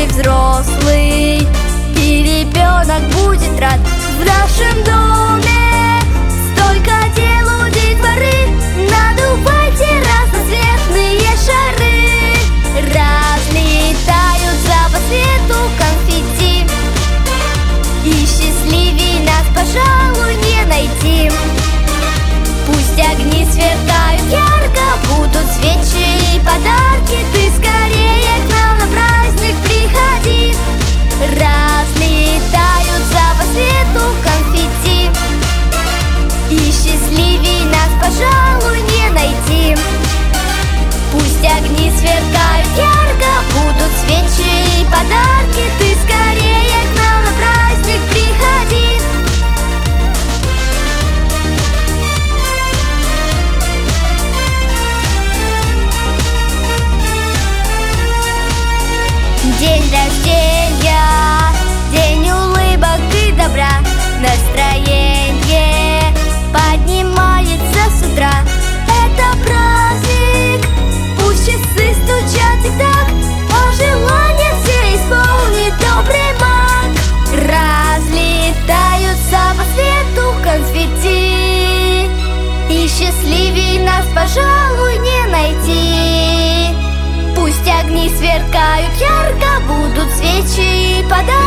каждый взрослый, и ребенок будет рад. В нашем доме столько дел у детворы. Надувайте разноцветные шары, разлетаются по свету конфетти, и счастливей нас, пожалуй, не найти. Пусть огни сверкают ярко, будут свечи и подарки. Ты скорее к нам на праздник приходи. Разлетаются по свету конфетти, и счастливей нас, пожалуй, не найти. Пусть огни сверкают ярко, будут свечи и подарки. Ты скорее к нам на праздник приходи. День рождения, день улыбок и добра. Настроение поднимается с утра. Это праздник, пусть часы стучат тик-так, а желание все исполнит добрый маг. Разлетаются по свету конфетти, и счастливей нас, пожалуй, не найти. Пусть огни сверкают ярко, будут свечи и подарки.